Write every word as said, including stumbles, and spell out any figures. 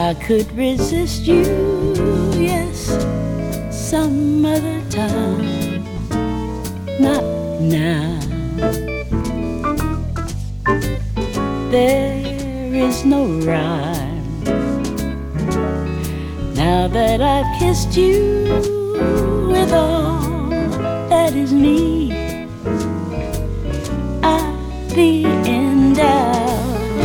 I could resist you, yes, some other time, not now. There is no rhyme now that I've kissed you